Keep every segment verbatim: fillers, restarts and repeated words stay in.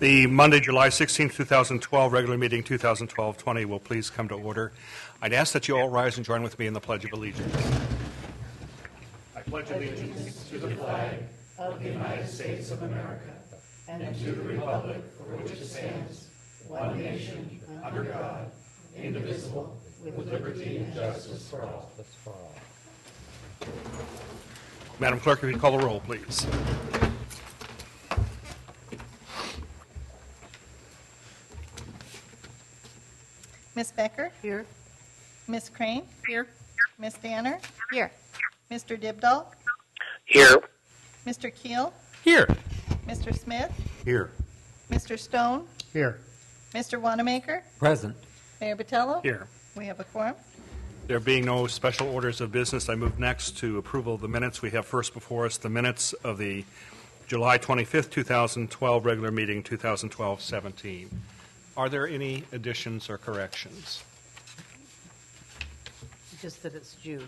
The Monday, July sixteenth, two thousand twelve, regular meeting two thousand twelve twenty will please come to order. I'd ask that you all rise and join with me in the Pledge of Allegiance. I pledge allegiance to the flag of the United States of America and to the republic for which it stands, one nation, under God, indivisible, with liberty and justice for all. Madam Clerk, if you call the roll, please. Miz Becker? Here. Miz Crane? Here. Miz Danner? Here. Mister Dibdahl? Here. Mister Keel? Here. Mister Smith? Here. Mister Stone? Here. Mister Wanamaker? Present. Mayor Botello? Here. We have a quorum. There being no special orders of business, I move next to approval of the minutes. We have first before us the minutes of the July twenty-fifth, two thousand twelve regular meeting, two thousand twelve seventeen. Are there any additions or corrections? Just that it's June.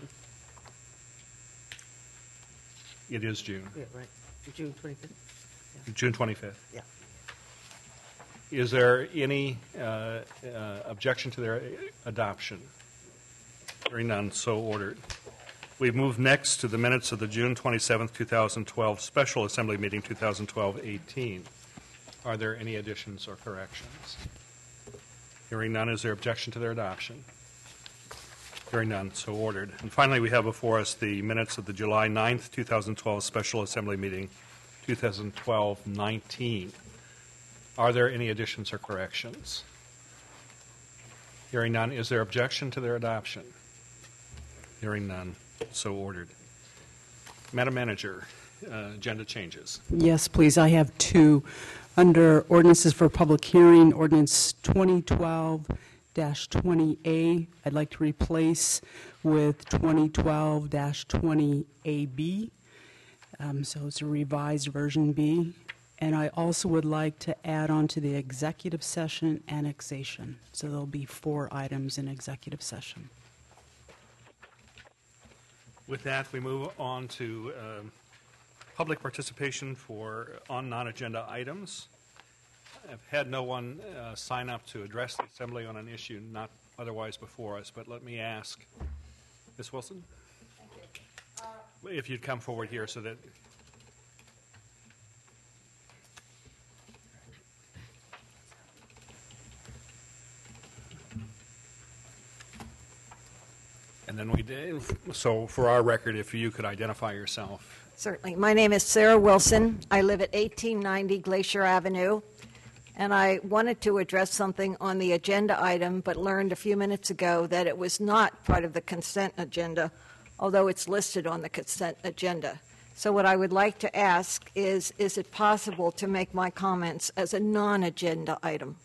It is June. Yeah, right. June twenty-fifth. June twenty-fifth. Yeah. Is there any uh, uh, objection to their adoption? Hearing none, so ordered. We've moved next to the minutes of the June twenty-seventh, two thousand twelve Special Assembly Meeting two thousand twelve eighteen. Are there any additions or corrections? Hearing none, is there objection to their adoption? Hearing none, so ordered. And finally, we have before us the minutes of the July ninth, two thousand twelve Special Assembly Meeting two thousand twelve nineteen. Are there any additions or corrections? Hearing none, is there objection to their adoption? Hearing none, so ordered. Madam Manager, uh, agenda changes. Yes, please. I have two. Under ordinances for public hearing, ordinance twenty twelve dash twenty A, I'd like to replace with twenty twelve dash twenty A B. Um, so it's a revised version B. And I also would like to add on to the executive session annexation. So there'll be four items in executive session. With that, we move on to um, public participation for on non-agenda items. I've had no one uh, sign up to address the Assembly on an issue not otherwise before us, but let me ask, Miz Wilson, uh, if you'd come forward here so that and then we did, so for our record, if you could identify yourself. Certainly. My name is Sarah Wilson. I live at eighteen ninety Glacier Avenue, and I wanted to address something on the agenda item, but learned a few minutes ago that it was not part of the consent agenda, although it's listed on the consent agenda. So what I would like to ask is, is it possible to make my comments as a non-agenda item?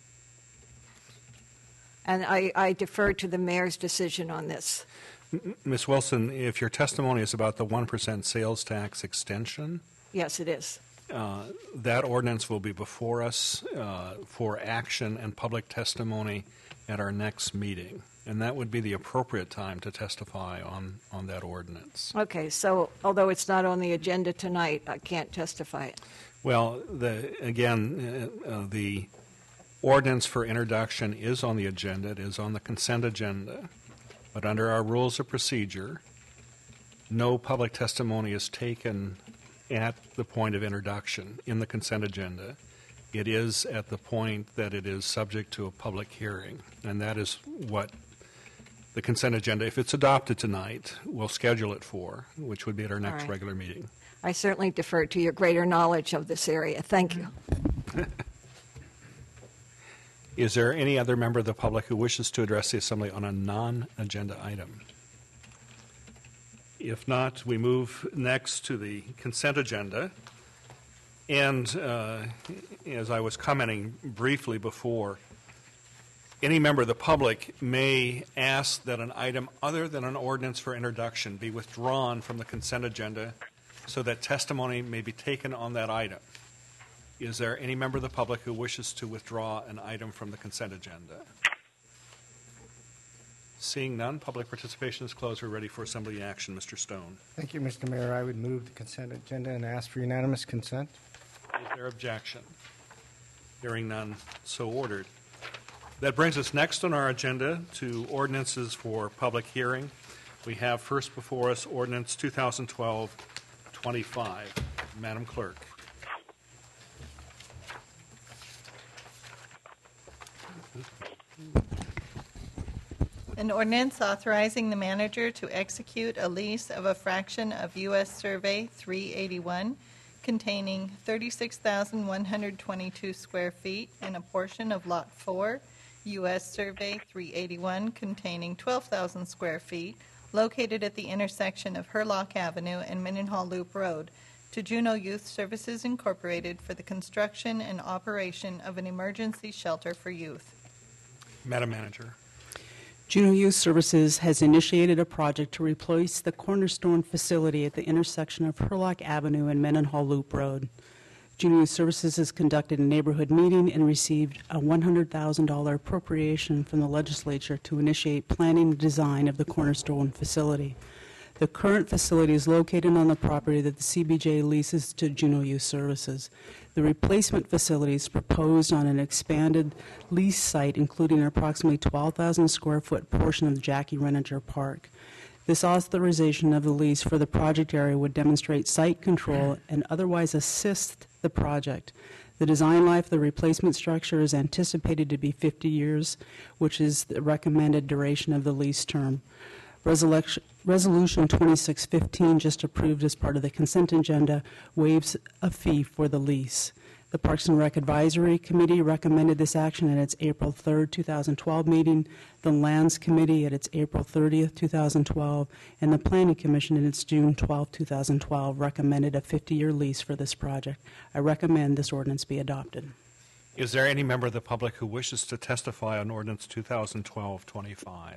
And I, I defer to the mayor's decision on this. Miz Wilson, if your testimony is about the one percent sales tax extension, Yes, it is. uh, that ordinance will be before us uh, for action and public testimony at our next meeting. And that would be the appropriate time to testify on, on that ordinance. Okay, so although it's not on the agenda tonight, I can't testify it. Well, the, again, uh, uh, the ordinance for introduction is on the agenda. It is on the consent agenda. But under our rules of procedure, no public testimony is taken at the point of introduction in the consent agenda. It is at the point that it is subject to a public hearing, and that is what the consent agenda, if it's adopted tonight, we'll schedule it for, which would be at our next right. regular meeting. I certainly defer to your greater knowledge of this area. Thank you. Is there any other member of the public who wishes to address the Assembly on a non-agenda item? If not, we move next to the consent agenda. And uh, as I was commenting briefly before, any member of the public may ask that an item other than an ordinance for introduction be withdrawn from the consent agenda so that testimony may be taken on that item. Is there any member of the public who wishes to withdraw an item from the consent agenda? Seeing none, public participation is closed. We're ready for assembly action. Mister Stone. Thank you, Mister Mayor. I would move the consent agenda and ask for unanimous consent. Is there objection? Hearing none, so ordered. That brings us next on our agenda to ordinances for public hearing. We have first before us ordinance two thousand twelve twenty-five. Madam Clerk. An ordinance authorizing the manager to execute a lease of a fraction of U S Survey three eighty-one containing thirty-six thousand one hundred twenty-two square feet and a portion of Lot four, U S Survey three eighty-one containing twelve thousand square feet, located at the intersection of Hurlock Avenue and Mendenhall Loop Road, to Juneau Youth Services Incorporated for the construction and operation of an emergency shelter for youth. Madam Manager. Juneau Youth Services has initiated a project to replace the Cornerstone facility at the intersection of Hurlock Avenue and Mendenhall Loop Road. Juneau Youth Services has conducted a neighborhood meeting and received a one hundred thousand dollars appropriation from the legislature to initiate planning and design of the Cornerstone facility. The current facility is located on the property that the C B J leases to Juneau Youth Services. The replacement facility is proposed on an expanded lease site, including an approximately twelve thousand square foot portion of Jackie Reninger Park. This authorization of the lease for the project area would demonstrate site control and otherwise assist the project. The design life of the replacement structure is anticipated to be fifty years, which is the recommended duration of the lease term. Resolution Resolution twenty-six fifteen, just approved as part of the consent agenda, waives a fee for the lease. The Parks and Rec Advisory Committee recommended this action at its April third, two thousand twelve meeting, the Lands Committee at its April thirtieth, two thousand twelve, and the Planning Commission in its June twelfth, two thousand twelve recommended a fifty-year lease for this project. I recommend this ordinance be adopted. Is there any member of the public who wishes to testify on ordinance two thousand twelve twenty-five?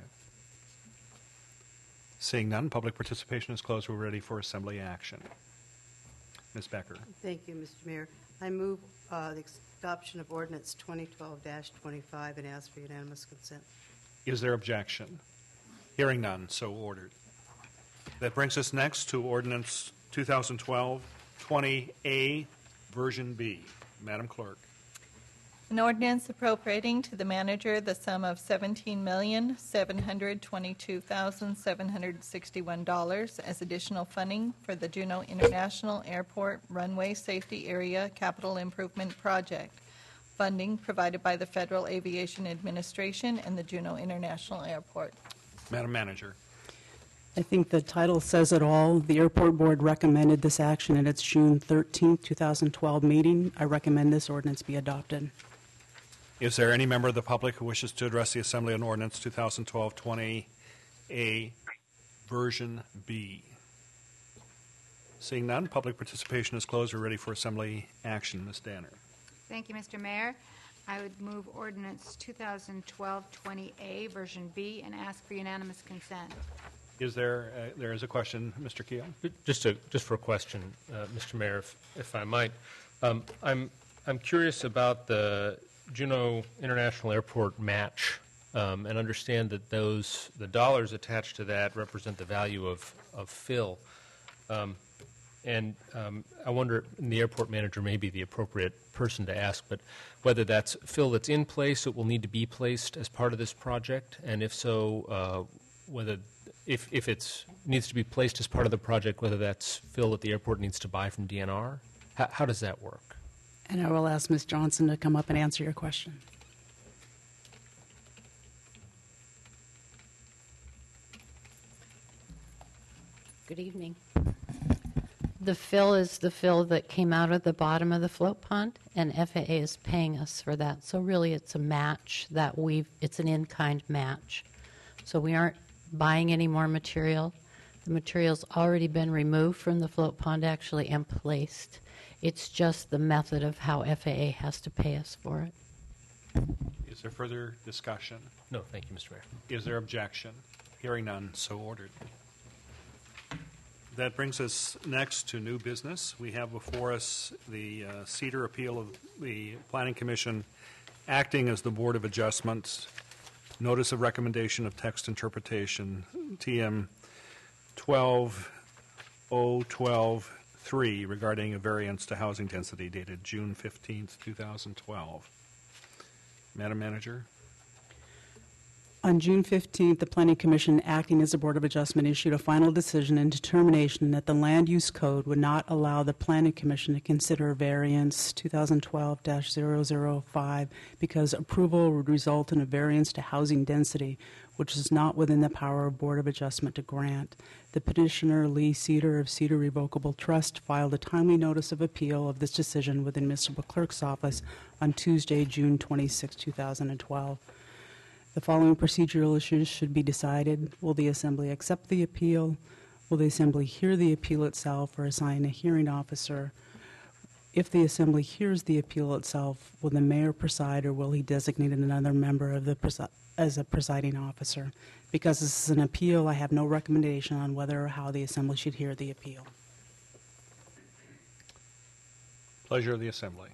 Seeing none, public participation is closed. We're ready for assembly action. Miz Becker. Thank you, Mister Mayor. I move uh, the adoption of ordinance twenty twelve twenty-five and ask for unanimous consent. Is there objection? Hearing none, so ordered. That brings us next to ordinance two thousand twelve twenty A, version B. Madam Clerk. An ordinance appropriating to the manager the sum of seventeen million seven hundred twenty-two thousand seven hundred sixty-one dollars as additional funding for the Juneau International Airport Runway Safety Area Capital Improvement Project. Funding provided by the Federal Aviation Administration and the Juneau International Airport. Madam Manager. I think the title says it all. The Airport Board recommended this action at its June thirteenth, two thousand twelve meeting. I recommend this ordinance be adopted. Is there any member of the public who wishes to address the Assembly on ordinance two thousand twelve twenty A, version B? Seeing none, public participation is closed. We're ready for Assembly action. Miz Danner. Thank you, Mister Mayor. I would move ordinance two thousand twelve twenty A, version B, and ask for unanimous consent. Is there, uh, there is a question, Mister Keel? Just a, just for a question, uh, Mister Mayor, if, if I might. Um, I'm, I'm curious about the Juneau International Airport match, um, and understand that those, the dollars attached to that represent the value of, of fill. Um, and um, I wonder, and the airport manager may be the appropriate person to ask, but whether that's fill that's in place that will need to be placed as part of this project, and if so, uh, whether If, if it needs to be placed as part of the project, whether that's fill that the airport needs to buy from D N R? How, how does that work? And I will ask Miz Johnson to come up and answer your question. Good evening. The fill is the fill that came out of the bottom of the float pond, and F A A is paying us for that. So really it's a match that we've, it's an in-kind match. So we aren't buying any more material. The material's already been removed from the float pond actually and placed. It's just the method of how F A A has to pay us for it. Is there further discussion? No, thank you, Mister Mayor. Is there objection? Hearing none, so ordered. That brings us next to new business. We have before us the uh, Cedar appeal of the Planning Commission acting as the Board of Adjustments. Notice of recommendation of text interpretation, T M twelve oh twelve three regarding a variance to housing density dated June fifteenth, two thousand twelve. Madam Manager? On June fifteenth, the Planning Commission, acting as a Board of Adjustment, issued a final decision and determination that the Land Use Code would not allow the Planning Commission to consider variance twenty twelve dash zero zero five because approval would result in a variance to housing density, which is not within the power of Board of Adjustment to grant. The petitioner, Lee Cedar of Cedar Revocable Trust, filed a timely notice of appeal of this decision within Mister Clerk's office on Tuesday, June twenty-sixth, two thousand twelve. The following procedural issues should be decided. Will the Assembly accept the appeal? Will the Assembly hear the appeal itself or assign a hearing officer? If the Assembly hears the appeal itself, will the Mayor preside or will he designate another member of the presi- as a presiding officer? Because this is an appeal, I have no recommendation on whether or how the Assembly should hear the appeal. Pleasure of the Assembly.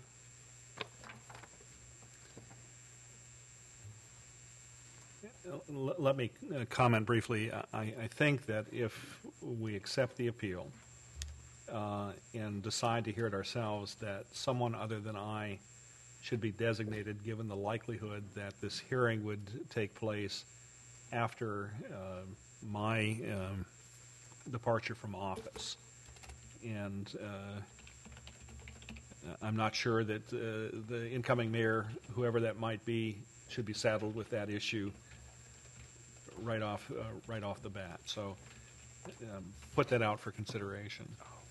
L- Let me uh, comment briefly. I, I think that if we accept the appeal uh, and decide to hear it ourselves, that someone other than I should be designated, given the likelihood that this hearing would take place after uh, my um, departure from office. And uh, I'm not sure that uh, the incoming mayor, whoever that might be, should be saddled with that issue right off uh, right off the bat. So um, put that out for consideration.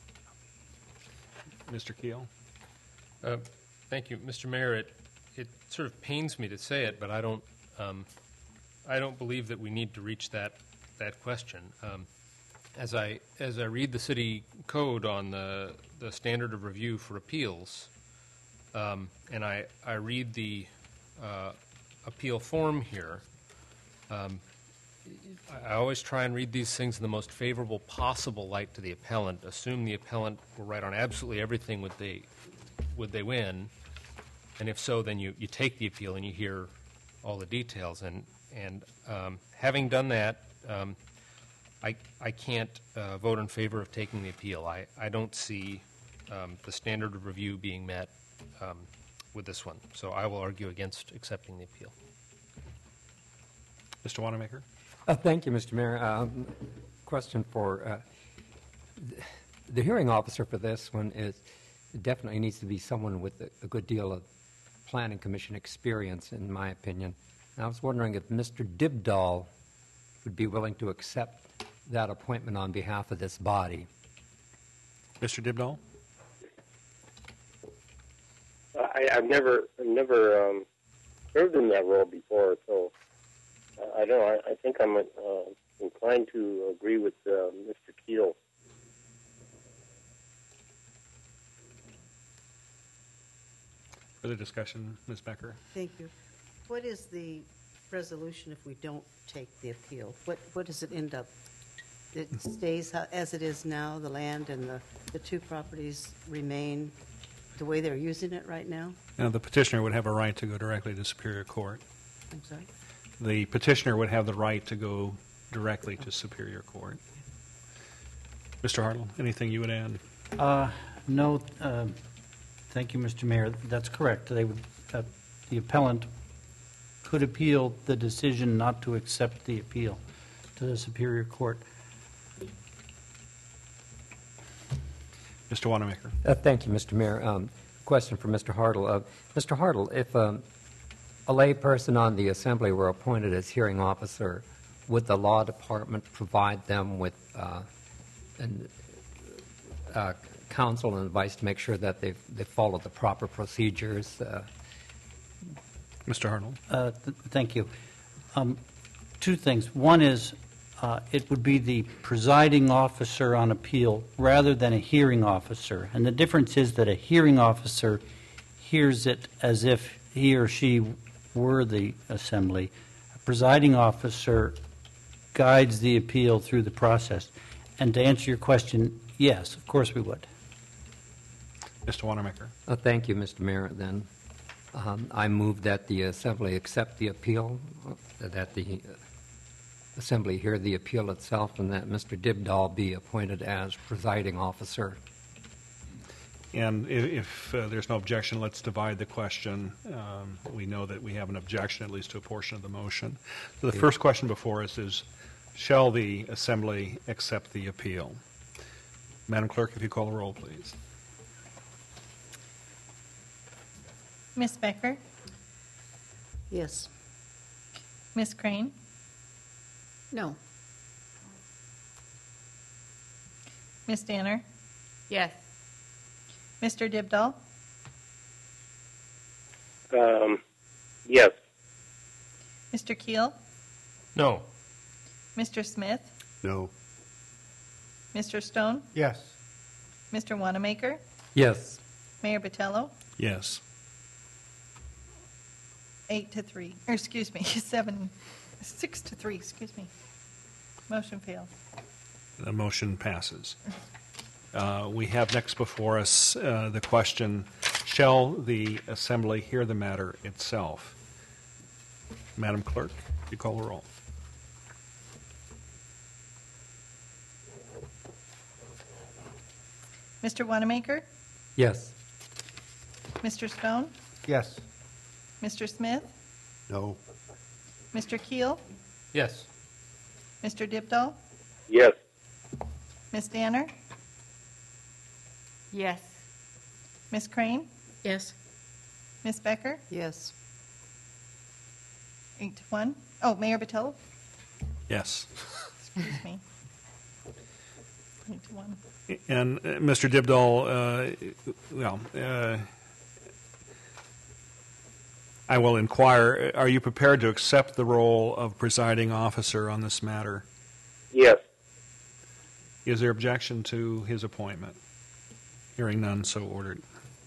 Mister Keel? Uh, Thank you, Mister Mayor. It, it sort of pains me to say it, but I don't, um, I don't believe that we need to reach that that question. Um, as I as I read the city code on the the standard of review for appeals, um, and I I read the uh, appeal form here. Um, I always try and read these things in the most favorable possible light to the appellant. Assume the appellant will write on absolutely everything would they would they win, and if so, then you, you take the appeal and you hear all the details. And and um, having done that, um, I I can't uh, vote in favor of taking the appeal. I I don't see um, the standard of review being met um, with this one, so I will argue against accepting the appeal. Mister Wanamaker? Uh, thank you, Mister Mayor. Um, question for uh, th- the hearing officer for this one is definitely needs to be someone with a, a good deal of planning commission experience, in my opinion. And I was wondering if Mister Dibdahl would be willing to accept that appointment on behalf of this body. Mister Dibdahl? I, I've never, I've never um, served in that role before, so uh, I don't know. I, I think I'm uh, inclined to agree with uh, Mister Keel. Further discussion, Miz Becker? Thank you. What is the resolution if we don't take the appeal? What, what does it end up? It stays how- as it is now, the land and the, the two properties remain the way they're using it right now? Now, the petitioner would have a right to go directly to Superior Court. I'm sorry? The petitioner would have the right to go directly to Superior Court. Mister Hartle, anything you would add? Uh, No, uh, thank you, Mister Mayor. That's correct. They would, uh, the appellant could appeal the decision not to accept the appeal to the Superior Court. Mister Wanamaker? Uh, thank you, Mister Mayor. Um, question for Mister Hartle. Uh, Mister Hartle, if um, a lay person on the Assembly were appointed as hearing officer, would the law department provide them with uh, an, uh, counsel and advice to make sure that they they follow the proper procedures? Uh, Mister Hartle? Uh, th- Thank you. Um, Two things. One is, uh, it would be the presiding officer on appeal rather than a hearing officer. And the difference is that a hearing officer hears it as if he or she were the assembly. A presiding officer guides the appeal through the process. And to answer your question, yes, of course we would. Mister Wanamaker? uh, thank you, Mister Mayor. Then um, I move that the Assembly accept the appeal, uh, that the Assembly hear the appeal itself, and that Mister Dibdahl be appointed as presiding officer. And i- if uh, there's no objection, let's divide the question. Um, We know that we have an objection, at least to a portion of the motion. So the first question before us is, shall the Assembly accept the appeal? Madam Clerk, if you call the roll, please. Miz Becker? Yes. Miz Crane? No. Miz Danner? Yes. Mister Dibdahl? Um, yes. Mister Keel? No. Mister Smith? No. Mister Stone? Yes. Mister Wanamaker? Yes. Mayor Botello? Yes. Eight to three, or excuse me, seven, six to three, excuse me. Motion failed. The motion passes. Uh, We have next before us uh, the question, shall the Assembly hear the matter itself? Madam Clerk, you call the roll. Mister Wanamaker? Yes. Mister Stone? Yes. Mister Smith? No. Mister Keel? Yes. Mister Dibdahl? Yes. Miz Danner? Yes. Miz Crane? Yes. Miz Becker? Yes. Eight to one. Oh, Mayor Botello? Yes. Excuse me. Eight to one. And uh, Mister Dibdahl, uh, well, uh, I will inquire, are you prepared to accept the role of presiding officer on this matter? Yes. Is there objection to his appointment? Hearing none, so ordered.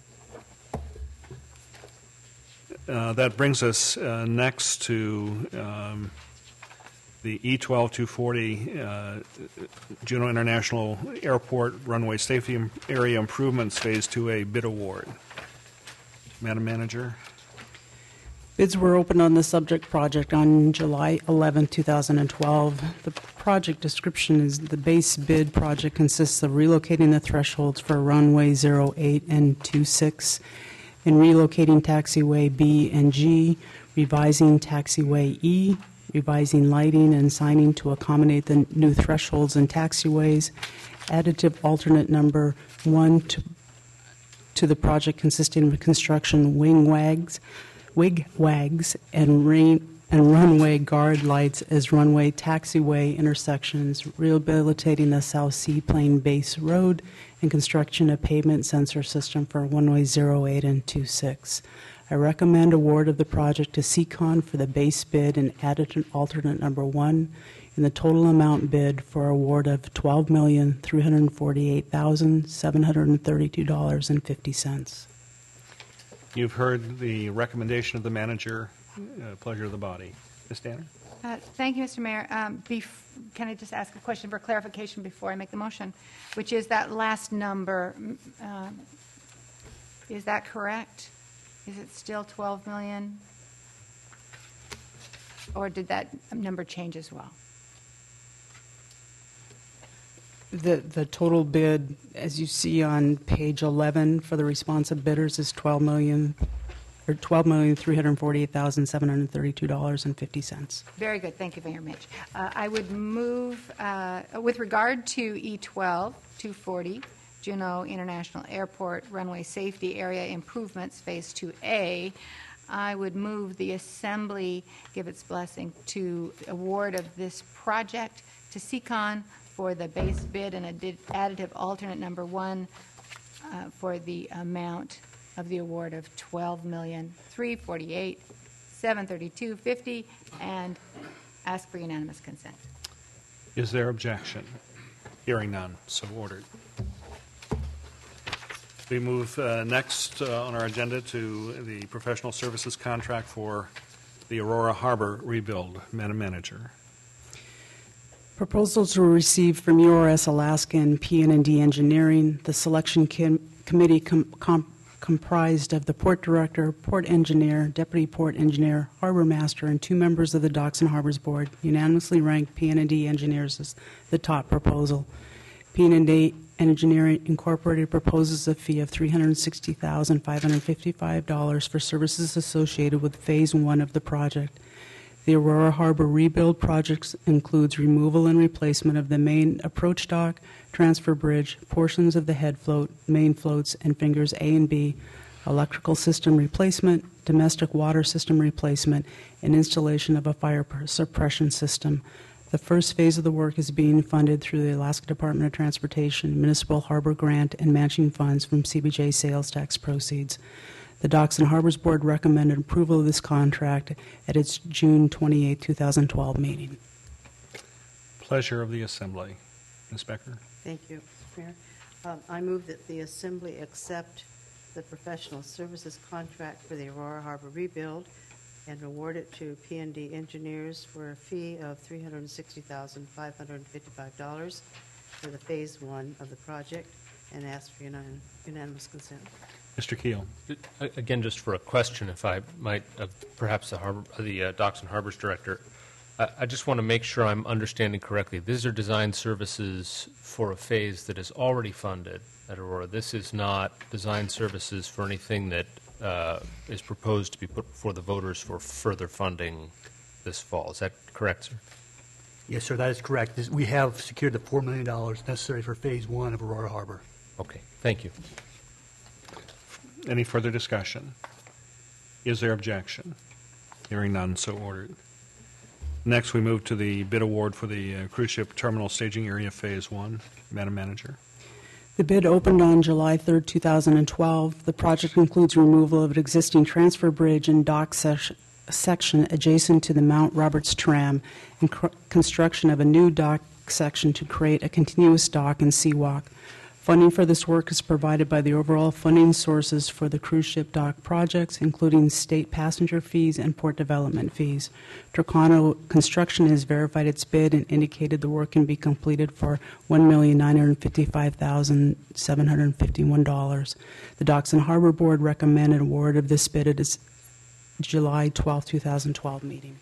Uh, That brings us uh, next to um, the E twelve two forty uh, Juneau International Airport Runway Safety Area Improvements Phase two A bid award. Madam Manager? Bids were opened on the subject project on July eleventh, two thousand twelve. The project description is the base bid project consists of relocating the thresholds for runway zero eight and twenty-six, and relocating taxiway B and G, revising taxiway E, revising lighting and signing to accommodate the new thresholds and taxiways, additive alternate number one to, to the project consisting of construction wing wags, wig wags and rain and runway guard lights as runway taxiway intersections, rehabilitating the South Seaplane Base Road, and construction of pavement sensor system for runway zero eight and twenty-six. I recommend award of the project to Seacon for the base bid and added alternate number one, in the total amount bid for award of twelve million three hundred forty-eight thousand seven hundred thirty-two dollars and fifty cents. You've heard the recommendation of the manager. Uh, pleasure of the body. Miz Danner? Uh, Thank you, Mister Mayor. Um, bef- Can I just ask a question for clarification before I make the motion, which is that last number, mm, um, is that correct? Is it still twelve million? Or did that number change as well? The, the total bid, as you see on page eleven for the responsive bidders, is twelve million, or twelve million three hundred forty-eight thousand seven hundred thirty-two dollars and fifty cents. Very good, thank you very much. Uh, I would move, uh, with regard to E twelve two forty, Juneau International Airport Runway Safety Area Improvements, Phase two A, I would move the Assembly give its blessing to award of this project to Seacon for the base bid and addi- additive alternate number one uh, for the amount of the award of twelve million three hundred forty-eight thousand seven hundred thirty-two dollars and fifty cents, and ask for unanimous consent. Is there objection? Hearing none, so ordered. We move uh, next uh, on our agenda to the professional services contract for the Aurora Harbor rebuild. Madam Manager. Proposals were received from U R S Alaska and P and D Engineering. The selection com- committee com- com- comprised of the port director, port engineer, deputy port engineer, harbor master, and two members of the Docks and Harbors Board unanimously ranked P and D Engineers as the top proposal. P and D Engineering Incorporated proposes a fee of three hundred sixty thousand five hundred fifty-five dollars for services associated with Phase one of the project. The Aurora Harbor rebuild project includes removal and replacement of the main approach dock, transfer bridge, portions of the head float, main floats, and fingers A and B, electrical system replacement, domestic water system replacement, and installation of a fire suppression system. The first phase of the work is being funded through the Alaska Department of Transportation, Municipal Harbor Grant, and matching funds from C B J sales tax proceeds. The Docks and Harbors Board recommended approval of this contract at its June twenty-eighth, two thousand twelve meeting. Pleasure of the Assembly. Miz Becker. Thank you, Mister Mayor. Um, I move that the Assembly accept the professional services contract for the Aurora Harbor rebuild and award it to P and D Engineers for a fee of three hundred sixty thousand five hundred fifty-five dollars for the Phase one of the project, and ask for unanim- unanimous consent. Mister Keel. A- Again, just for a question, if I might, of perhaps the, harbor, the uh, Docks and Harbors Director, I, I just want to make sure I'm understanding correctly. These are design services for a phase that is already funded at Aurora. This is not design services for anything that uh, is proposed to be put before the voters for further funding this fall. Is that correct, sir? Yes, sir, that is correct. This- We have secured the four million dollars necessary for Phase one of Aurora Harbor. Okay, thank you. Any further discussion? Is there objection? Hearing none, so ordered. Next, we move to the bid award for the uh, cruise ship terminal staging area Phase one. Madam Manager. The bid opened on July third, two thousand twelve. The project includes removal of an existing transfer bridge and dock sesh- section adjacent to the Mount Roberts tram and cr- construction of a new dock section to create a continuous dock and seawalk. Funding for this work is provided by the overall funding sources for the cruise ship dock projects, including state passenger fees and port development fees. Turcano Construction has verified its bid and indicated the work can be completed for one million nine hundred fifty-five thousand seven hundred fifty-one dollars. The Docks and Harbor Board recommended award of this bid at its July twelfth, two thousand twelve meeting.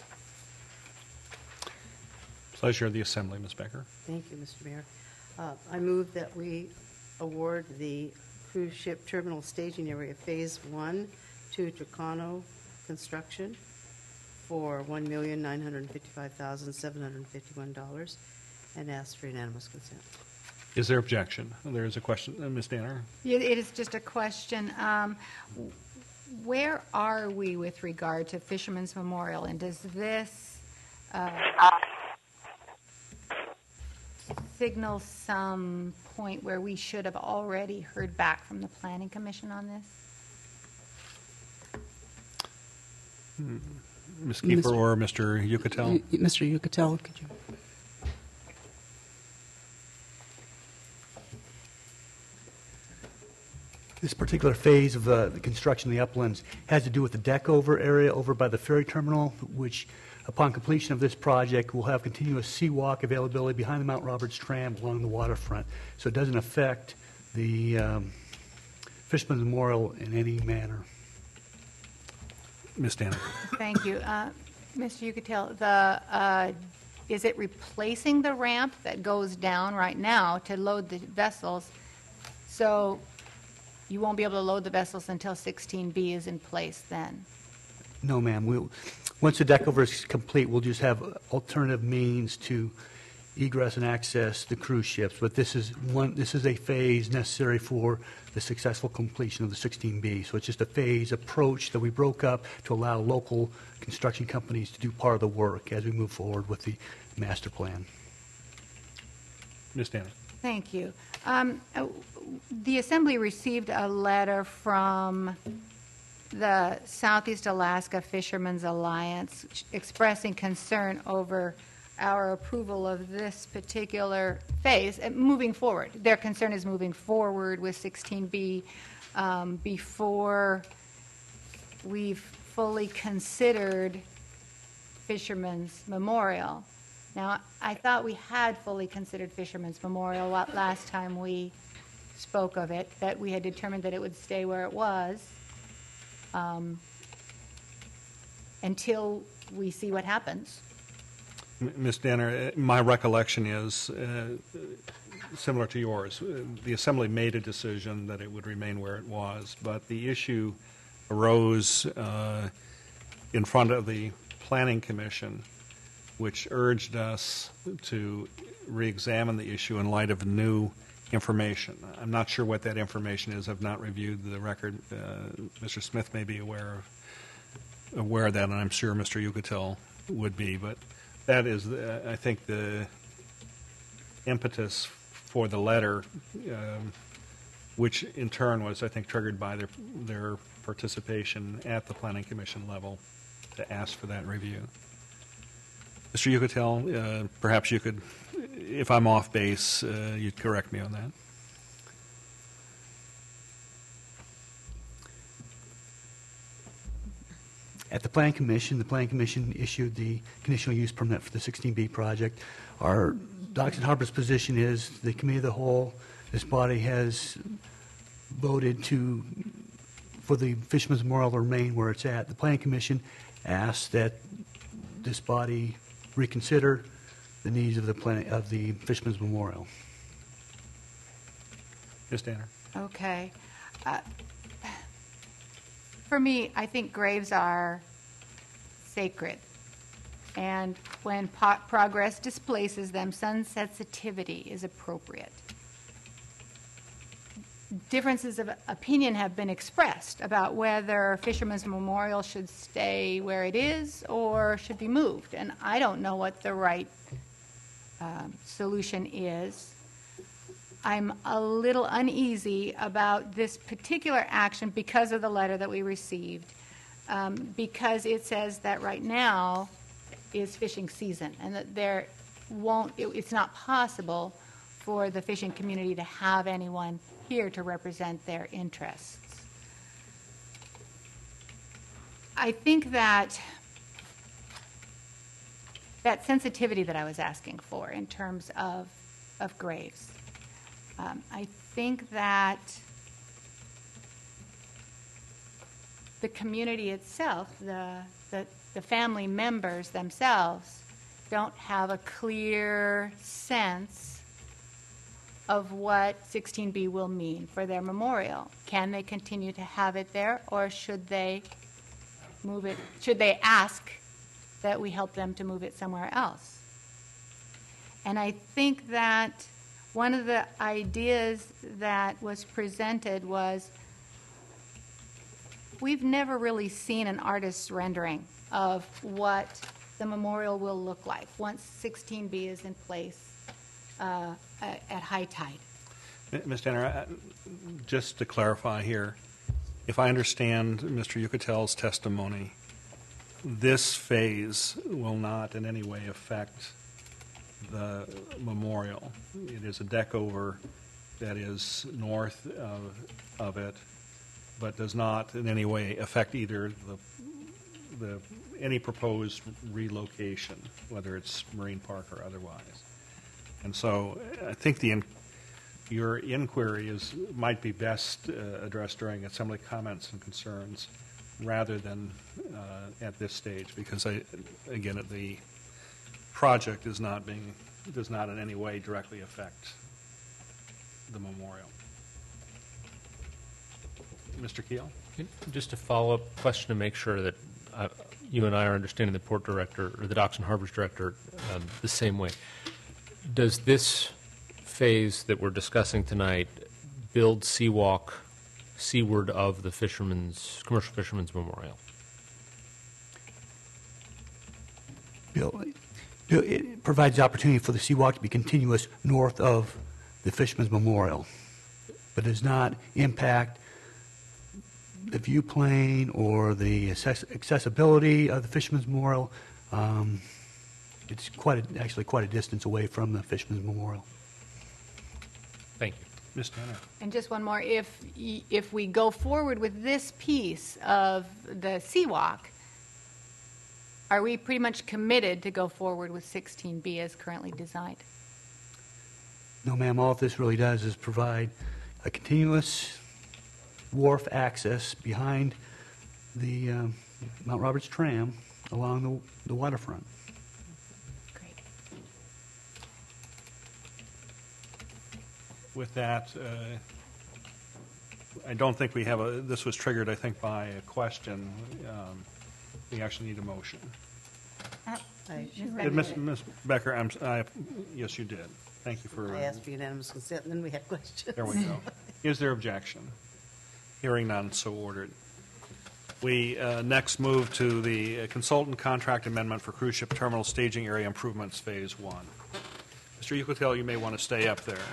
Pleasure of the Assembly, Miz Becker. Thank you, Mister Mayor. Uh, I move that we award the cruise ship terminal staging area Phase one to Turcano Construction for one million nine hundred fifty-five thousand seven hundred fifty-one dollars and ask for unanimous consent. Is there objection? There is a question. Uh, Miz Danner. It it is just a question. Um, Where are we with regard to Fisherman's Memorial? And does this uh, signal some point where we should have already heard back from the Planning Commission on this? Miz Kiefer Mister or Mister Yucatel? Y- Mister Yucatel, could you? This particular phase of uh, the construction of the uplands has to do with the deck over area over by the ferry terminal, which upon completion of this project will have continuous seawalk availability behind the Mount Roberts tram along the waterfront. So it doesn't affect the um, Fisherman's Memorial in any manner. Miz Danner. Thank you. Uh, Mister Yucatel, the, uh, is it replacing the ramp that goes down right now to load the vessels? So you won't be able to load the vessels until sixteen B is in place then? No, ma'am. We'll, once the deck over is complete, we'll just have alternative means to egress and access the cruise ships. But this is one. This is a phase necessary for the successful completion of the sixteen B. So it's just a phase approach that we broke up to allow local construction companies to do part of the work as we move forward with the master plan. Miz Danner. Thank you. Um, uh, The Assembly received a letter from the Southeast Alaska Fishermen's Alliance expressing concern over our approval of this particular phase, uh, moving forward. Their concern is moving forward with sixteen B um, before we've fully considered Fishermen's Memorial. Now, I thought we had fully considered Fisherman's Memorial la- last time we spoke of it, that we had determined that it would stay where it was um, until we see what happens. M- Miz Danner, uh, my recollection is uh, similar to yours. Uh, The Assembly made a decision that it would remain where it was, but the issue arose uh, in front of the Planning Commission, which urged us to re-examine the issue in light of new information. I'm not sure what that information is. I've not reviewed the record. Uh, Mister Smith may be aware of, aware of that, and I'm sure Mister Yucatel would be. But that is, the, I think, the impetus for the letter, um, which in turn was, I think, triggered by their their participation at the Planning Commission level to ask for that review. Mister Yucatel, uh, perhaps you could, if I'm off base, uh, you'd correct me on that. At the Planning Commission, the Planning Commission issued the conditional use permit for the sixteen B project. Our Docks and Harbors position is the Committee of the Whole, this body has voted to, for the Fisherman's Memorial to remain where it's at. The Planning Commission asked that this body reconsider the needs of the plan, of the Fisherman's Memorial. Miz Danner. Okay. Uh, For me, I think graves are sacred. And when po- progress displaces them, some sensitivity is appropriate. Differences of opinion have been expressed about whether Fisherman's Memorial should stay where it is or should be moved. And I don't know what the right um, solution is. I'm a little uneasy about this particular action because of the letter that we received, um, because it says that right now is fishing season and that there won't, it, it's not possible for the fishing community to have anyone here to represent their interests. I think that that sensitivity that I was asking for in terms of, of graves, Um, I think that the community itself, the, the, the family members themselves, don't have a clear sense of what sixteen B will mean for their memorial. Can they continue to have it there, or should they move it, should they ask that we help them to move it somewhere else? And I think that one of the ideas that was presented was we've never really seen an artist's rendering of what the memorial will look like once sixteen B is in place uh, at, at high tide. Miz Danner, just to clarify here, if I understand Mister Yucatel's testimony, this phase will not in any way affect the memorial. It is a deck over that is north of, of it, but does not in any way affect either the, the any proposed relocation, whether it's Marine Park or otherwise. And so I think the in, your inquiry is might be best uh, addressed during assembly comments and concerns rather than uh, at this stage, because I, again, the project is not being, does not in any way directly affect the memorial. Mister Keel? Just a follow-up question to make sure that uh, you and I are understanding the port director or the Docks and Harbors director um, the same way. Does this phase that we're discussing tonight build seawalk seaward of the fisherman's, commercial fisherman's memorial? Bill, it provides the opportunity for the seawalk to be continuous north of the Fisherman's Memorial, but does not impact the view plane or the access- accessibility of the Fisherman's Memorial. Um, it's quite a, actually quite a distance away from the Fisherman's Memorial. Thank you. Miz Tanner? And just one more, if, y- if we go forward with this piece of the seawalk, are we pretty much committed to go forward with sixteen B as currently designed? No, ma'am, all this really does is provide a continuous wharf access behind the um, Mount Roberts tram along the, the waterfront. Great. With that, uh, I don't think we have a, this was triggered, I think, by a question. Um, We actually need a motion. I Did Miz Miz Becker, I'm, s- I, yes, you did. Thank you for, I asked for unanimous consent, and then we had questions. there we go. Is there objection? Hearing none, so ordered. We uh, next move to the uh, consultant contract amendment for cruise ship terminal staging area improvements, Phase One. Mister Yucatel, you may want to stay up there.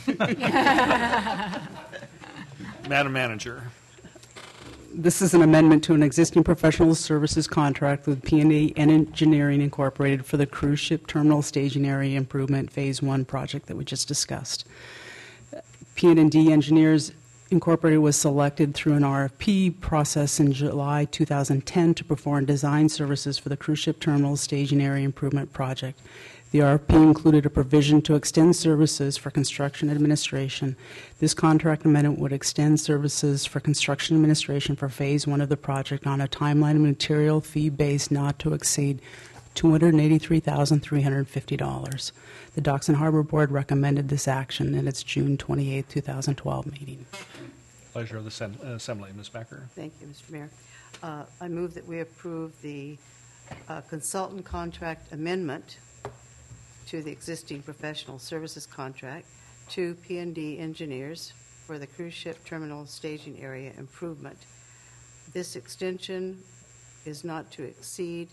Madam Manager. This is an amendment to an existing professional services contract with P and D Engineering Incorporated for the cruise ship terminal staging area improvement Phase One project that we just discussed. P and D Engineers Incorporated was selected through an R F P process in July two thousand ten to perform design services for the cruise ship terminal staging area improvement project. The R F P included a provision to extend services for construction administration. This contract amendment would extend services for construction administration for Phase One of the project on a timeline of material fee base not to exceed two hundred eighty-three thousand three hundred fifty dollars. The Docks and Harbor Board recommended this action in its June twenty-eighth, two thousand twelve meeting. Pleasure of the Sem- uh, Assembly. Miz Becker. Thank you, Mister Mayor. Uh, I move that we approve the uh, consultant contract amendment to the existing professional services contract to P and D Engineers for the cruise ship terminal staging area improvement. This extension is not to exceed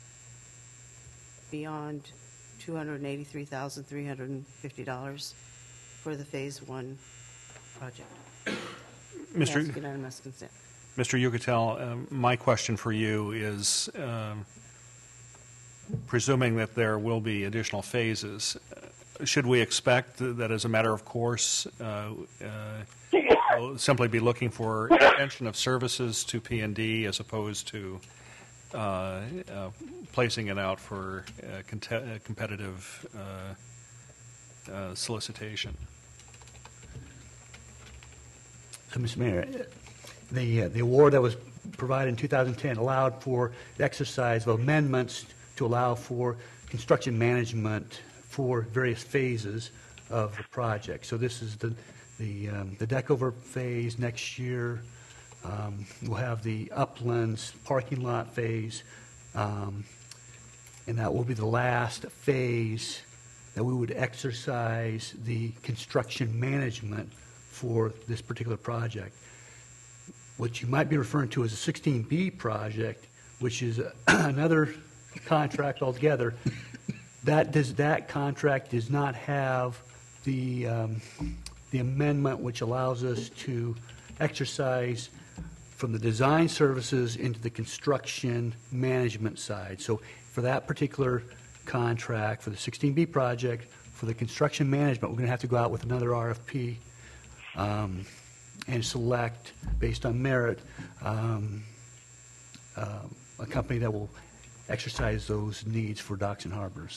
beyond two hundred eighty-three thousand three hundred fifty dollars for the Phase One project. Mister Ask unanimous consent. Mister Yucatel, um, my question for you is, um, presuming that there will be additional phases, uh, should we expect that as a matter of course, uh, uh, we'll simply be looking for extension of services to P and D as opposed to uh, uh, placing it out for uh, cont- uh, competitive uh, uh, solicitation? So, Mister Mayor, the, uh, the award that was provided in two thousand ten allowed for the exercise of amendments to allow for construction management for various phases of the project. So this is the, the, um, the Deckover phase next year. Um, We'll have the Uplands parking lot phase, um, and that will be the last phase that we would exercise the construction management for this particular project. What you might be referring to as a sixteen B project, which is another contract altogether, that does that contract does not have the um, the amendment which allows us to exercise from the design services into the construction management side. So for that particular contract, for the sixteen B project, for the construction management, we're going to have to go out with another R F P um, and select, based on merit, um, uh, a company that will exercise those needs for docks and harbors.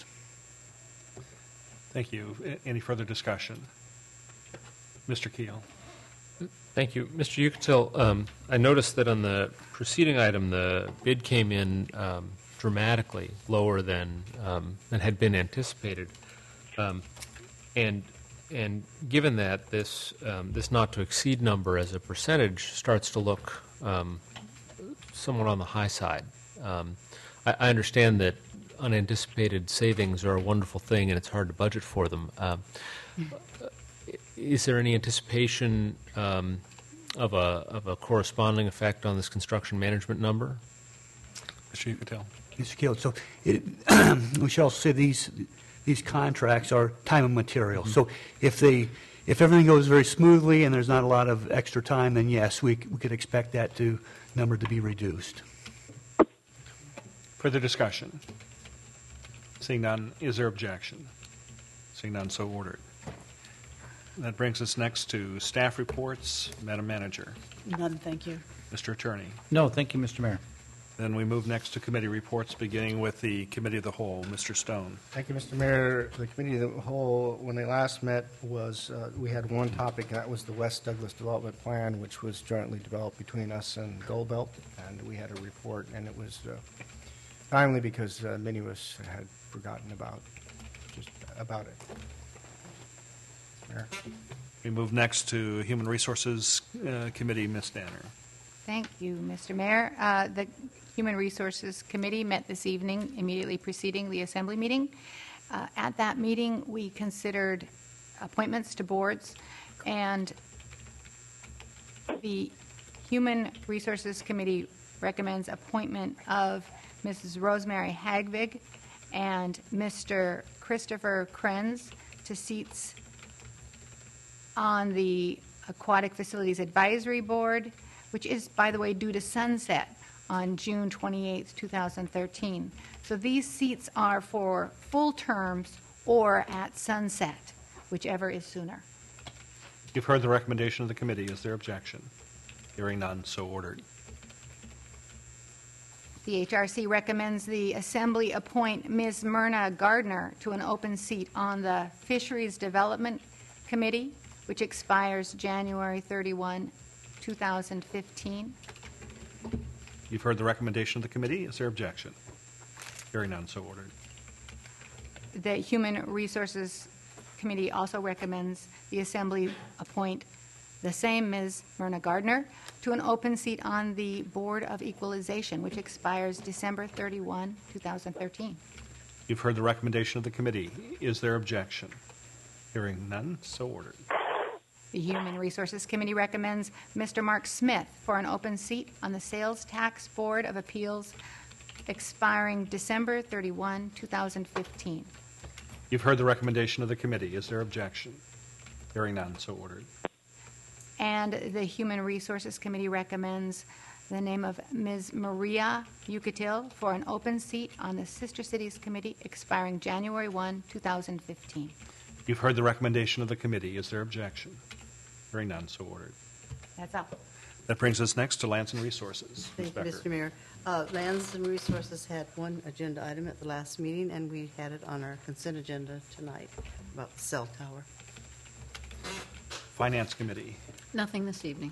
Thank you. A- Any further discussion? Mister Keel. Thank you. Mister Yucatel, um, I noticed that on the preceding item, the bid came in um, dramatically lower than, um, than had been anticipated. Um, and and given that, this, um, this not-to-exceed number as a percentage starts to look um, somewhat on the high side. Um, I, I understand that unanticipated savings are a wonderful thing, and it's hard to budget for them. Um, Is there any anticipation um, of a of a corresponding effect on this construction management number? Mister Yucatel. Mister Keel, so it, we should also say these these contracts are time and material. Mm-hmm. So if they if everything goes very smoothly and there's not a lot of extra time, then yes, we we could expect that to number to be reduced. Further discussion? Seeing none, is there objection? Seeing none, so ordered. That brings us next to staff reports. Madam Manager. None, thank you. Mister Attorney. No, thank you, Mister Mayor. Then we move next to committee reports, beginning with the Committee of the Whole. Mister Stone. Thank you, Mister Mayor. The Committee of the Whole, when they last met, was uh, we had one topic, and that was the West Douglas Development Plan, which was jointly developed between us and Goldbelt, and we had a report, and it was uh, timely because uh, many of us had forgotten about just about it. Mayor. We move next to Human Resources uh, Committee. Miz Danner. Thank you, Mister Mayor. Uh, The Human Resources Committee met this evening, immediately preceding the Assembly meeting. Uh, At that meeting, we considered appointments to boards, and the Human Resources Committee recommends appointment of Missus Rosemary Hagvig and Mister Christopher Krenz to seats on the Aquatic Facilities Advisory Board, which is, by the way, due to sunset on June twenty-eighth, two thousand thirteen. So these seats are for full terms or at sunset, whichever is sooner. You've heard the recommendation of the committee. Is there objection? Hearing none, so ordered. The H R C recommends the Assembly appoint Miz Myrna Gardner to an open seat on the Fisheries Development Committee, which expires January thirty-first, two thousand fifteen. You've heard the recommendation of the committee. Is there objection? Hearing none, so ordered. The Human Resources Committee also recommends the Assembly appoint the same Miz Myrna Gardner to an open seat on the Board of Equalization, which expires December thirty-first, two thousand thirteen. You've heard the recommendation of the committee. Is there objection? Hearing none, so ordered. The Human Resources Committee recommends Mister Mark Smith for an open seat on the Sales Tax Board of Appeals expiring December thirty-first, two thousand fifteen. You've heard the recommendation of the committee. Is there objection? Hearing none, so ordered. And the Human Resources Committee recommends the name of Miz Maria Yucatil for an open seat on the Sister Cities Committee expiring January first, two thousand fifteen. You've heard the recommendation of the committee. Is there objection? Hearing none, so ordered. That's all. That brings us next to Lands and Resources. Miz Thank you, Becker. Mister Mayor. Uh, Lands and Resources had one agenda item at the last meeting, and we had it on our consent agenda tonight about the cell tower. Finance Committee. Nothing this evening.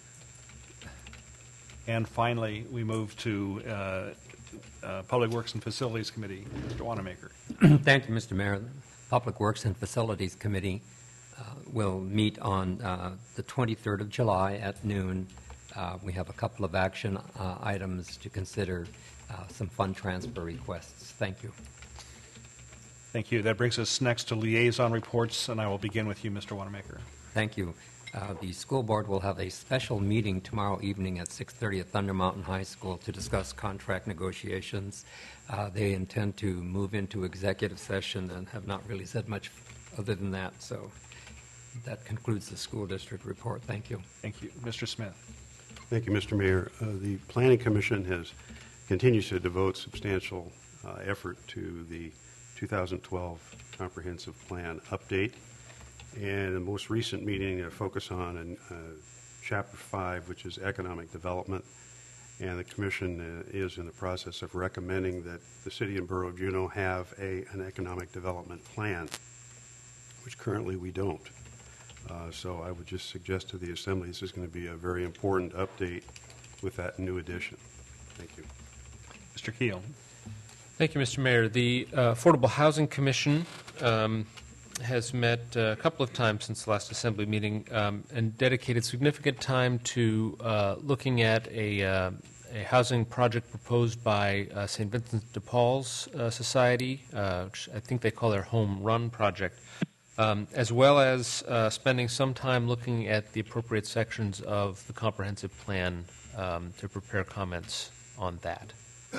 And finally, we move to uh, uh, Public Works and Facilities Committee. Mister Wanamaker. Thank you, Mister Mayor. The Public Works and Facilities Committee uh, will meet on uh, the twenty-third of July at noon. Uh, we have a couple of action uh, items to consider, uh, some fund transfer requests. Thank you. Thank you. That brings us next to liaison reports, and I will begin with you, Mister Wanamaker. Thank you. Uh, the school board will have a special meeting tomorrow evening at six thirty at Thunder Mountain High School to discuss contract negotiations. Uh, they intend to move into executive session and have not really said much other than that. So that concludes the school district report. Thank you. Thank you. Mister Smith. Thank you, Mister Mayor. Uh, the Planning Commission has continues to devote substantial uh, effort to the two thousand twelve Comprehensive Plan update. And the most recent meeting uh, focused on in, uh, Chapter five, which is economic development. And the Commission uh, is in the process of recommending that the City and Borough of Juneau have a, an economic development plan, which currently we don't. Uh, so I would just suggest to the Assembly this is going to be a very important update with that new addition. Thank you. Mister Keel. Thank you, Mister Mayor. The uh, Affordable Housing Commission um, has met uh, a couple of times since the last Assembly meeting um, and dedicated significant time to uh, looking at a, uh, a housing project proposed by uh, Saint Vincent de Paul's uh, Society, uh, which I think they call their Home Run Project, um, as well as uh, spending some time looking at the appropriate sections of the comprehensive plan um, to prepare comments on that.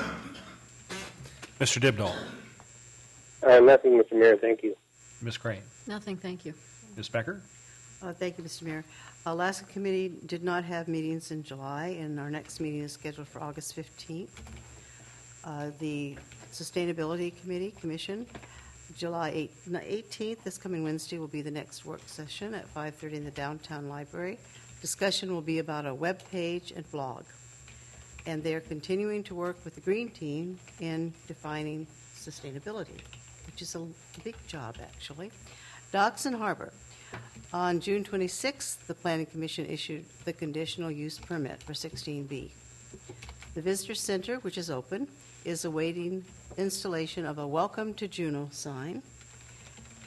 Mister Dibnall. Uh, nothing, Mister Mayor. Thank you. Miz Crane. Nothing, thank you. Miz Becker. Uh, Thank you, Mister Mayor. Alaska Committee did not have meetings in July, and our next meeting is scheduled for August fifteenth. Uh, The Sustainability Committee, Commission, July eighteenth, this coming Wednesday, will be the next work session at five thirty in the downtown library. Discussion will be about a web page and blog. And they're continuing to work with the Green Team in defining sustainability, which is a big job, actually. Docks and Harbor. On June twenty-sixth, the Planning Commission issued the conditional use permit for sixteen B. The Visitor Center, which is open, is awaiting installation of a Welcome to Juneau sign.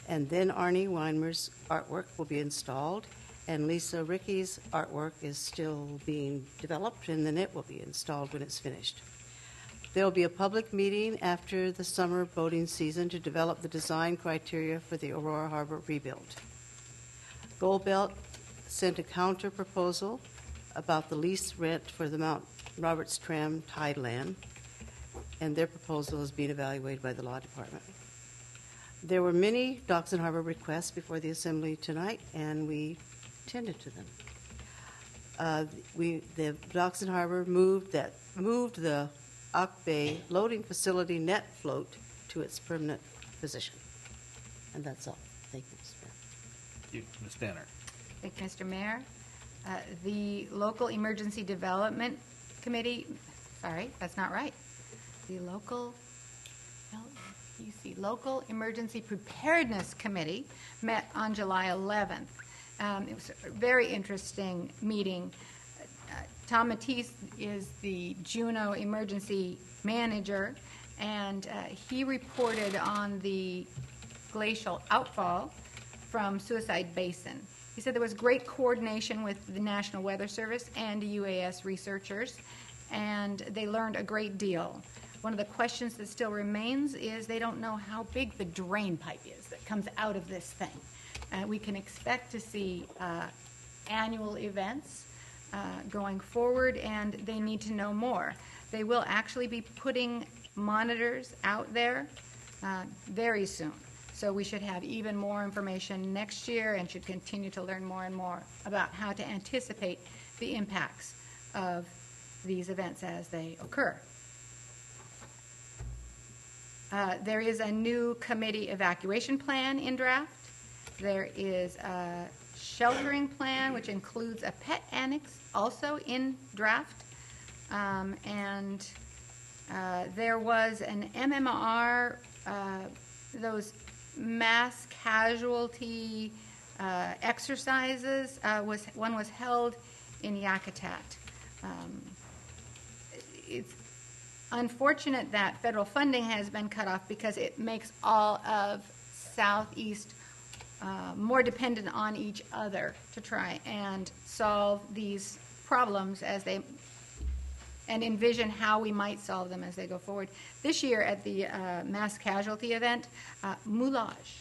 And then Arnie Weimer's artwork will be installed, and Lisa Ricky's artwork is still being developed, and then it will be installed when it's finished. There will be a public meeting after the summer boating season to develop the design criteria for the Aurora Harbor rebuild. Goldbelt sent a counter proposal about the lease rent for the Mount Roberts Tram Tideland, and their proposal is being evaluated by the Law Department. There were many Docks and Harbor requests before the Assembly tonight, and we tended to them. Uh, we, the Docks and Harbor moved that moved the Ock Bay loading facility net float to its permanent position, and that's all. Thank you, Mister Mayor. You, Miz Danner. Thank you, Mister Mayor. Uh, the Local Emergency Development Committee, sorry, that's not right. The Local, L E C, Local Emergency Preparedness Committee met on July eleventh. Um, it was a very interesting meeting. Uh, Tom Matisse is the Juneau Emergency Manager, and uh, he reported on the glacial outfall from Suicide Basin. He said there was great coordination with the National Weather Service and U A S researchers, and they learned a great deal. One of the questions that still remains is they don't know how big the drain pipe is that comes out of this thing. Uh, we can expect to see uh, annual events uh, going forward, and they need to know more. They will actually be putting monitors out there uh, very soon. So we should have even more information next year and should continue to learn more and more about how to anticipate the impacts of these events as they occur. Uh, there is a new committee evacuation plan in draft. There is a sheltering plan, which includes a pet annex, also in draft. Um, and uh, there was an M M R, uh, those mass casualty uh, exercises. Uh, was one was held in Yakutat. Um, it's unfortunate that federal funding has been cut off because it makes all of Southeast uh, more dependent on each other to try and solve these problems as they and envision how we might solve them as they go forward. This year at the uh, mass casualty event, uh, moulage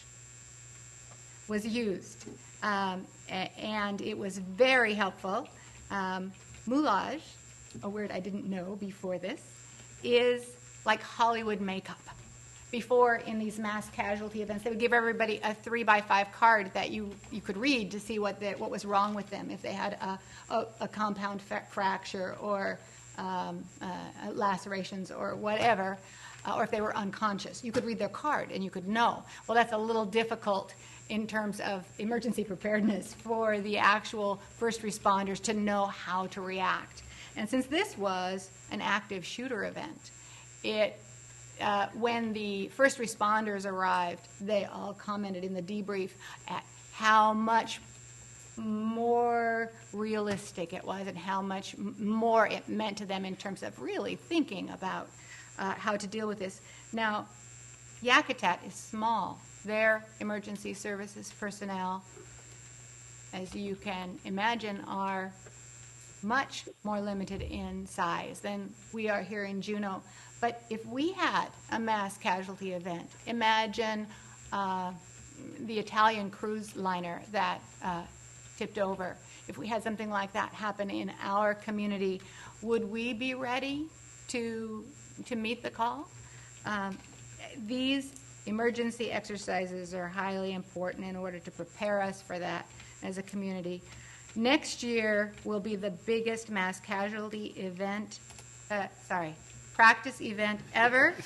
was used, um, a- and it was very helpful. Um, moulage, a word I didn't know before this, is like Hollywood makeup. Before, in these mass casualty events, they would give everybody a three by five card that you, you could read to see what the, what was wrong with them, if they had a, a, a compound fa- fracture or um, uh, lacerations or whatever, uh, or if they were unconscious. You could read their card and you could know. Well, that's a little difficult in terms of emergency preparedness for the actual first responders to know how to react. And since this was an active shooter event, it Uh, when the first responders arrived, they all commented in the debrief at how much more realistic it was and how much m- more it meant to them in terms of really thinking about uh, how to deal with this. Now, Yakutat is small. Their emergency services personnel, as you can imagine, are much more limited in size than we are here in Juneau. But if we had a mass casualty event, imagine uh, the Italian cruise liner that uh, tipped over. If we had something like that happen in our community, would we be ready to to meet the call? Um, these emergency exercises are highly important in order to prepare us for that as a community. Next year will be the biggest mass casualty event, uh, sorry, practice event ever.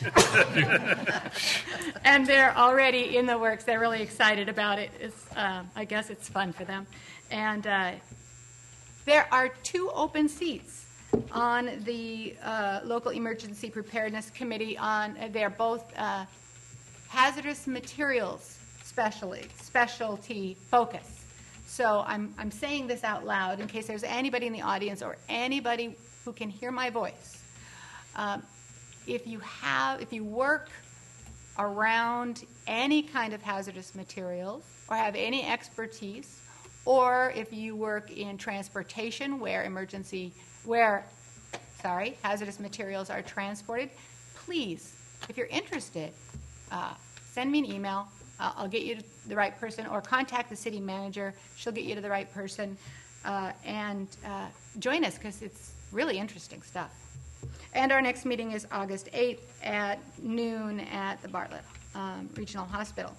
And they're already in the works. They're really excited about it. It's, uh, I guess it's fun for them. And uh, there are two open seats on the uh, Local Emergency Preparedness Committee. On they're both uh, hazardous materials specialty, specialty focus. So I'm, I'm saying this out loud in case there's anybody in the audience or anybody who can hear my voice. Um, if you have, if you work around any kind of hazardous materials or have any expertise, or if you work in transportation where emergency, where, sorry, hazardous materials are transported, please, if you're interested, uh, send me an email. Uh, I'll get you to the right person, or contact the city manager. She'll get you to the right person, uh, and uh, join us, because it's really interesting stuff. And our next meeting is August eighth at noon at the Bartlett um, Regional Hospital.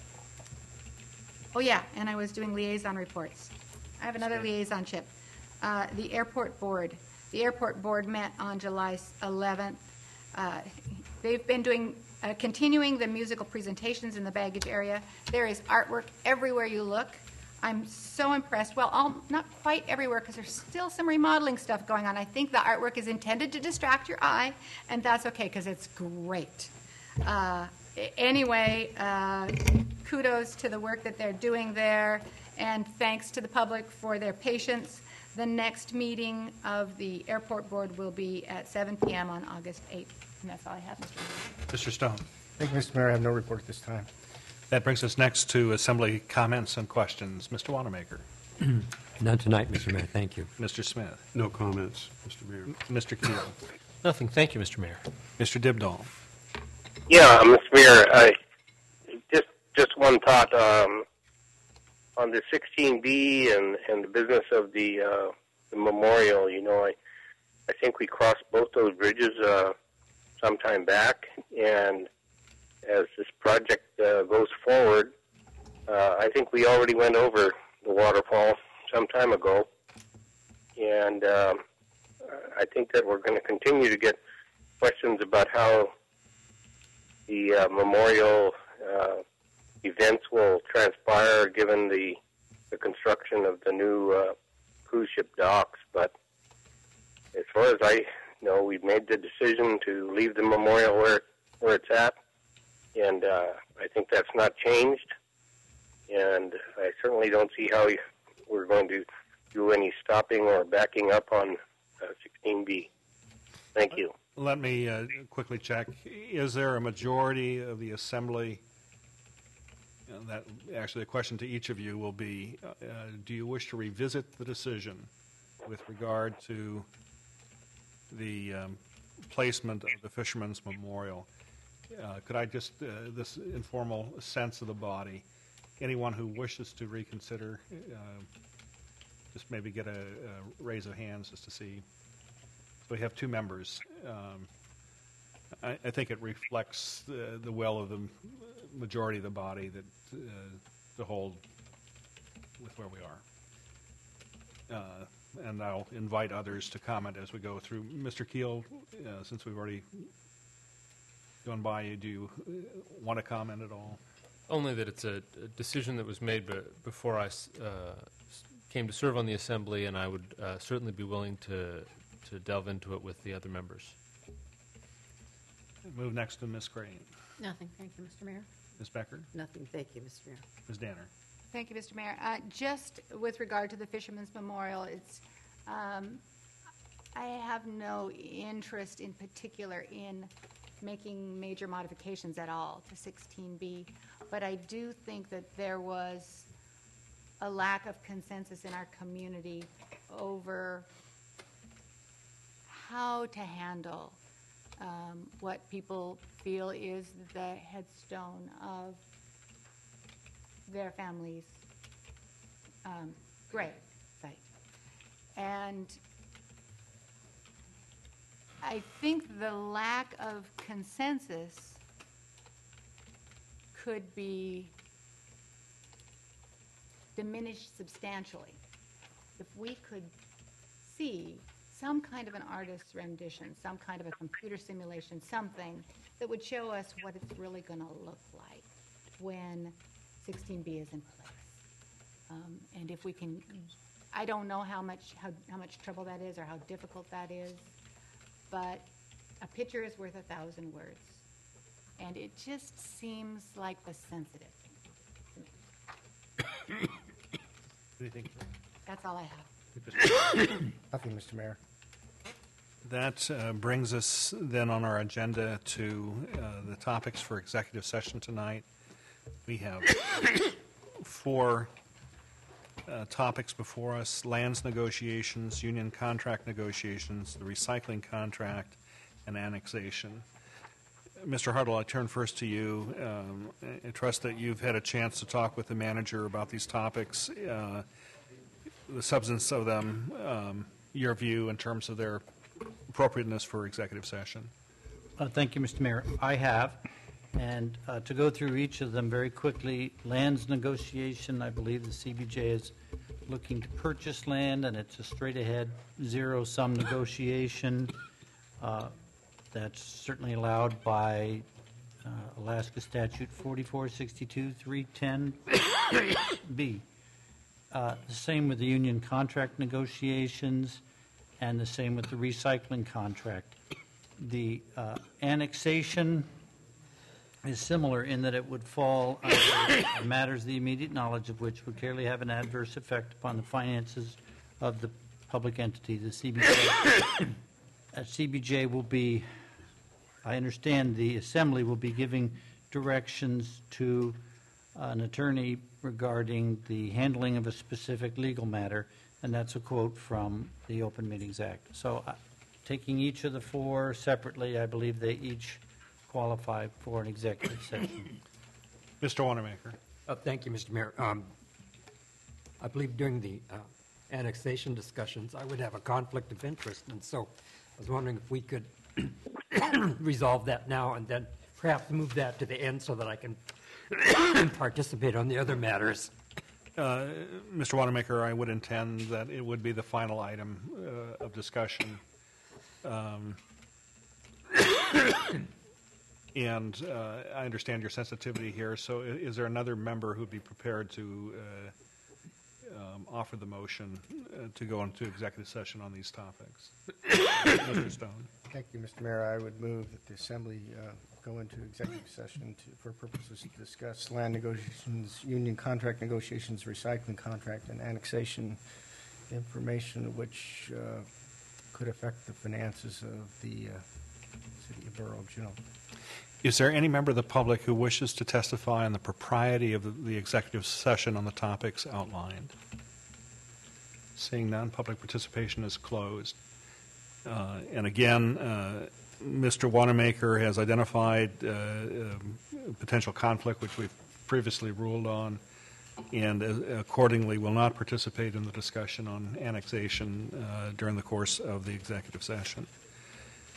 Oh, yeah, and I was doing liaison reports. I have another liaison chip. Uh, the airport board. The airport board met on July eleventh. Uh, they've been doing, uh, continuing the musical presentations in the baggage area. There is artwork everywhere you look. I'm so impressed. Well, all, not quite everywhere, because there's still some remodeling stuff going on. I think the artwork is intended to distract your eye, and that's okay, because it's great. Uh, anyway, uh, kudos to the work that they're doing there, and thanks to the public for their patience. The next meeting of the airport board will be at seven p.m. on August eighth. And that's all I have, Mister Mayor. Mister Stone. Thank you, Mister Mayor. I have no report at this time. That brings us next to Assembly comments and questions. Mister Wanamaker. None tonight, Mister Mayor. Thank you. Mister Smith. No comments, Mister Mayor. Mister Keel. Nothing. Thank you, Mister Mayor. Mister Dibdall. Yeah, Mister Mayor, I, just just one thought um, on the sixteen B and, and the business of the, uh, the memorial. You know, I I think we crossed both those bridges uh, some time back, and as this project uh, goes forward, uh, I think we already went over the waterfall some time ago, and um, I think that we're going to continue to get questions about how the uh, memorial uh, events will transpire given the, the construction of the new uh, cruise ship docks. But as far as I know, we've made the decision to leave the memorial where, where it's at. And uh, I think that's not changed, and I certainly don't see how we're going to do any stopping or backing up on uh, sixteen B. Thank you. Let me uh, quickly check. Is there a majority of the Assembly? You know, that actually, the question to each of you will be: uh, do you wish to revisit the decision with regard to the um, placement of the Fisherman's Memorial? Uh, could I just, uh, this informal sense of the body, anyone who wishes to reconsider, uh, just maybe get a, a raise of hands just to see. So we have two members. Um, I, I think it reflects the, the will of the majority of the body that uh, to hold with where we are. Uh, and I'll invite others to comment as we go through. Mister Keel, uh, since we've already gone by you, do you want to comment at all? Only that it's a, a decision that was made be, before I uh, came to serve on the Assembly, and I would uh, certainly be willing to, to delve into it with the other members. Move next to Miz Crane. Nothing. Thank you, Mister Mayor. Miz Becker. Nothing. Thank you, Mister Mayor. Miz Danner. Thank you, Mister Mayor. Uh, just with regard to the Fisherman's Memorial, it's um, I have no interest in particular in making major modifications at all to sixteen B, but I do think that there was a lack of consensus in our community over how to handle um, what people feel is the headstone of their family's um, grave site. And I think the lack of consensus could be diminished substantially if we could see some kind of an artist's rendition, some kind of a computer simulation, something that would show us what it's really going to look like when sixteen B is in place. Um, and if we can, I don't know how much how, how much trouble that is or how difficult that is, but a picture is worth a thousand words. And it just seems like the sensitive thing to me. Anything? That's all I have. Nothing, Mister Mayor. That uh, brings us then on our agenda to uh, the topics for executive session tonight. We have four uh, topics before us: lands negotiations, union contract negotiations, the recycling contract, and annexation. Mister Hartle, I turn first to you. Um, I trust that you've had a chance to talk with the manager about these topics, uh, the substance of them, um, your view in terms of their appropriateness for executive session. Uh, Thank you, Mister Mayor. I have, and uh, to go through each of them very quickly, lands negotiation, I believe the C B J is looking to purchase land, and it's a straight-ahead, zero-sum negotiation. Uh, That's certainly allowed by uh, Alaska Statute forty-four sixty-two three ten B. Uh, The same with the union contract negotiations, and the same with the recycling contract. The uh, annexation is similar in that it would fall under matters the immediate knowledge of which would clearly have an adverse effect upon the finances of the public entity. The C B J, uh, C B J will be, I understand the Assembly will be giving directions to an attorney regarding the handling of a specific legal matter, and that's a quote from the Open Meetings Act. So uh, taking each of the four separately, I believe they each qualify for an executive session. Mister Wanamaker. Uh, Thank you, Mister Mayor. Um, I believe during the uh, annexation discussions, I would have a conflict of interest, and so I was wondering if we could resolve that now and then perhaps move that to the end so that I can participate on the other matters. Uh, Mister Wanamaker, I would intend that it would be the final item uh, of discussion. Um, and uh, I understand your sensitivity here, so i- is there another member who'd be prepared to uh, um, offer the motion uh, to go into executive session on these topics? Mister Stone. Thank you, Mister Mayor. I would move that the Assembly uh, go into executive session to, for purposes to discuss land negotiations, union contract negotiations, recycling contract, and annexation information which uh, could affect the finances of the uh, city of Borough of Juneau. Is there any member of the public who wishes to testify on the propriety of the, the executive session on the topics outlined? Seeing none, public participation is closed. Uh, and again, uh, Mister Wanamaker has identified uh, um, potential conflict, which we've previously ruled on, and uh, accordingly will not participate in the discussion on annexation uh, during the course of the executive session.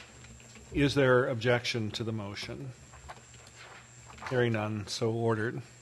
Is there objection to the motion? Hearing none, so ordered.